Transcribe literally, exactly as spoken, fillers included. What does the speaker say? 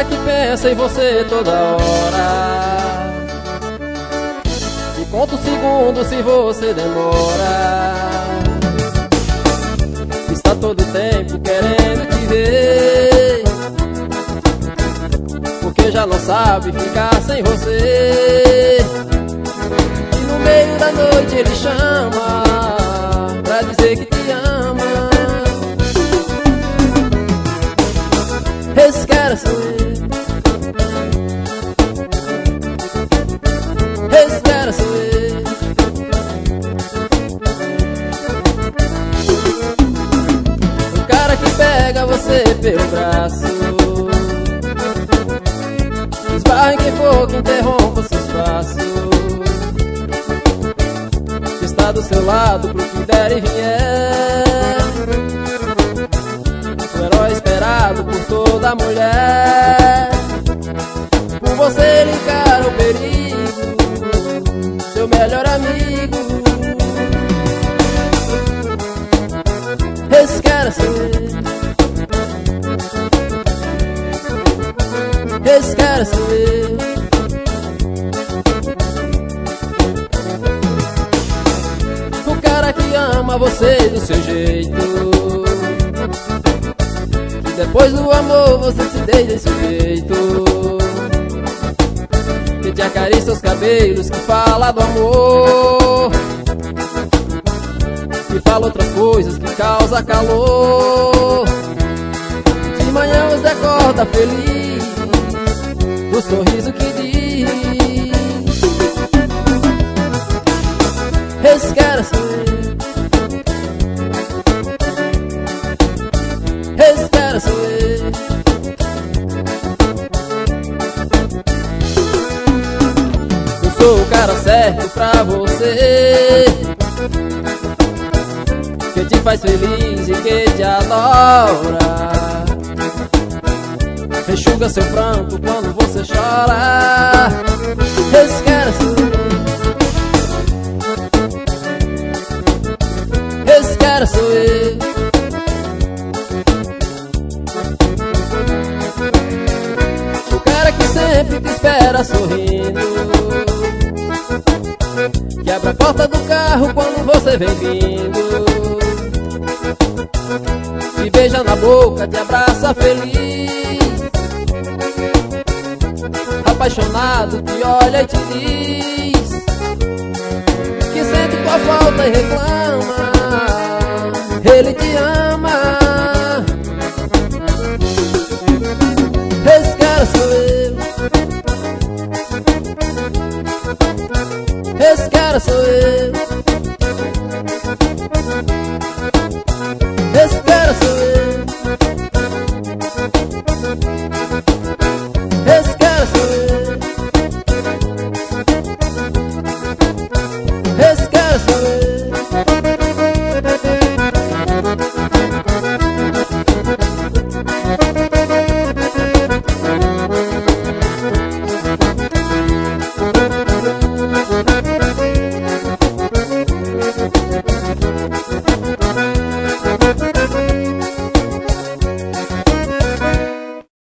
cara que pensa em você toda hora e conta os segundos se você demora. Está todo tempo querendo te ver, porque já não sabe ficar sem você. E no meio da noite ele chama pra dizer que te ama. Esse cara sou eu, esse cara sou eu. O cara que pega você pelo braço, esbarra em quem for que interrompa seus passos, que está do seu lado pro que der e vier. O herói esperado por toda mulher, por você ele encara o perigo, seu melhor amigo. Esse cara sou eu, esse cara sou eu. O cara que ama você do seu jeito, depois do amor você se deixa desse jeito, que te acaricia os cabelos, que fala do amor, que fala outras coisas, que causa calor. De manhã você acorda feliz, o sorriso que diz: esse cara sou eu, esse cara sou eu. Eu sou o cara certo pra você, que te faz feliz e que te adora, enxuga seu pranto quando você chora. Esse cara sou eu, esse cara sou eu. O cara que sempre te espera sorrindo, que abre a porta do carro quando você vem vindo, te beija na boca, te abraça feliz, apaixonado te olha e te diz que sente tua falta e reclama, ele te ama.